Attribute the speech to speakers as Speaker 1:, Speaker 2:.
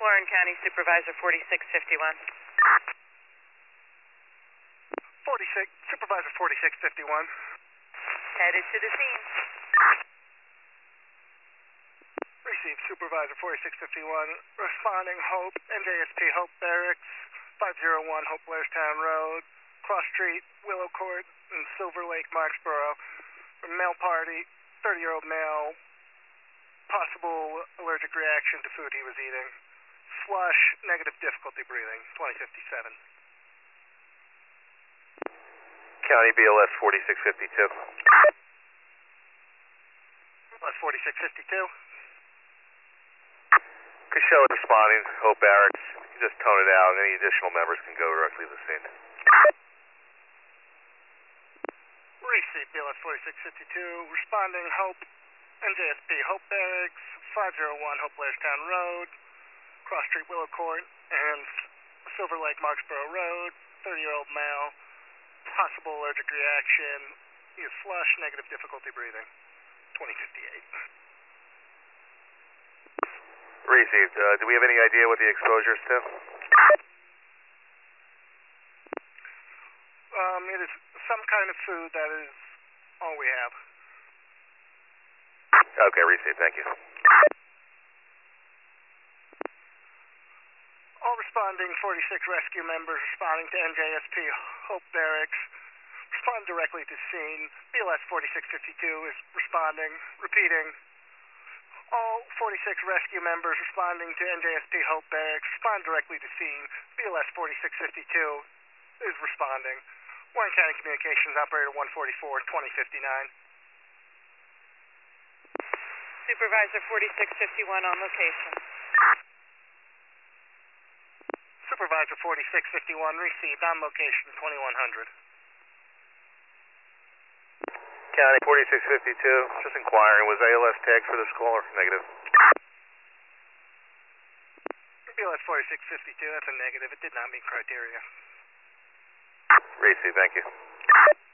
Speaker 1: Warren County Supervisor 4651.
Speaker 2: 4651.
Speaker 1: Headed to the scene.
Speaker 2: Received Supervisor 4651. Responding Hope, NJSP Hope Barracks, 501 Hope Blairstown Road, Cross Street, Willow Court, and Silver Lake, Marksboro. Male party, 30-year-old male, possible allergic reaction to food he was eating. Flush, negative difficulty breathing, 2057.
Speaker 3: County BLS 4652.
Speaker 2: BLS 4652.
Speaker 3: Casella responding, Hope Barracks. You can just tone it out, and any additional members can go directly to the scene.
Speaker 2: Received BLS 4652. Responding Hope, NJSP Hope Barracks, 501 Hope Blairstown Road, Cross Street, Willow Court, and Silver Lake, Marksboro Road, 30-year-old male, possible allergic reaction. He is flush, negative difficulty breathing, 2058.
Speaker 3: Received. Do we have any idea what the exposure is to?
Speaker 2: It is some kind of food, that is all we have.
Speaker 3: Okay, received. Thank you.
Speaker 2: All responding 46 rescue members responding to NJSP Hope Barracks. Respond directly to scene. BLS 4652 is responding. Repeating. All 46 rescue members responding to NJSP Hope Barracks respond directly to scene. BLS 4652 is responding. Warren County Communications Operator 144, 2059.
Speaker 1: Supervisor 4651 on location.
Speaker 2: Supervisor 4651 received on location 2100.
Speaker 3: County 4652, just inquiring, was ALS tagged for this call or negative?
Speaker 2: BLS 4652, that's a negative. It did not meet criteria.
Speaker 3: Received, thank you.